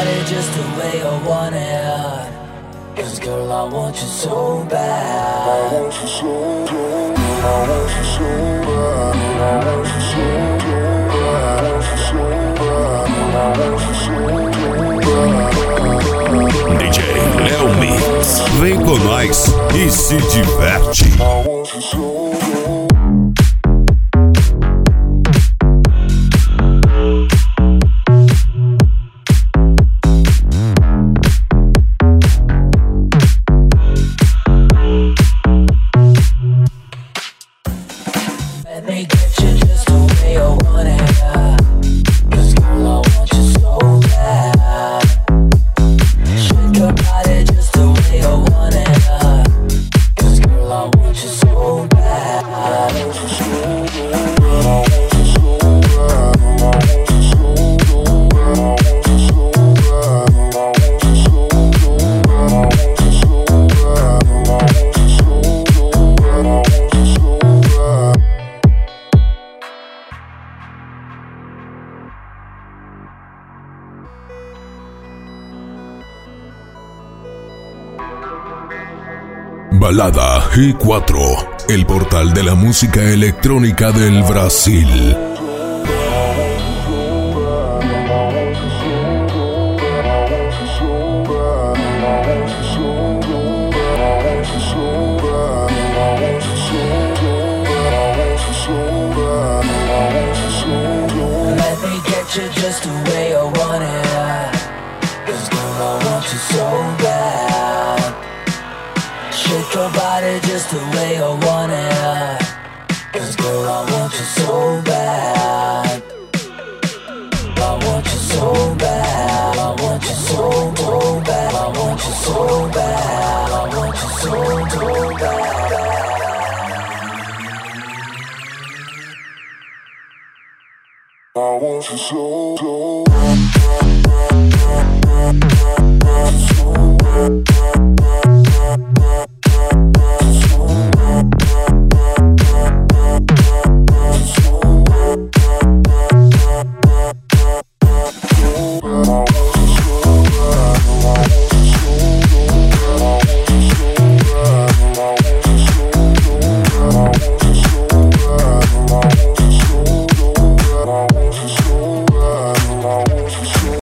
body just the way I want it. 'Cause girl, I want you so bad. I want you so bad. I want you so bad. I want you so bad. I want you so bad. I want you so bad. DJ Léo Mix. Vem com nós e se diverte. I want you so bad. Balada G4, el portal de la música electrónica del Brasil. Let me get you just the way I want it. 'Cause girl, I want you so bad. Shake your body just the way I want it. 'Cause girl, I want you so bad. I want you so bad. I want you so bad. I want you so bad. I want you so bad. I want you so